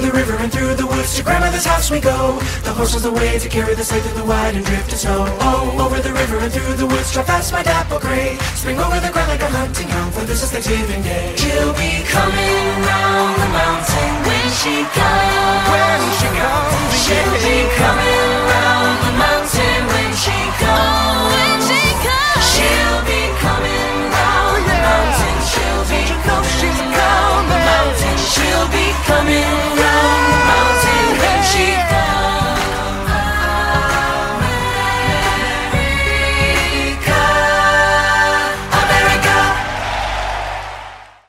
the river and through the woods, to grandmother's house we go. The horse was away to carry the sleigh through the wide and drifted snow. Oh, over the river and through the woods, drive fast my dapple gray. Spring over the ground like a hunting hound, for this is Thanksgiving Day. She'll be coming round the mountain when she comes. When she comes, she'll be coming round the mountain when she comes. When she comes, she'll be coming round the mountain. She'll be coming round the mountain. She'll be coming.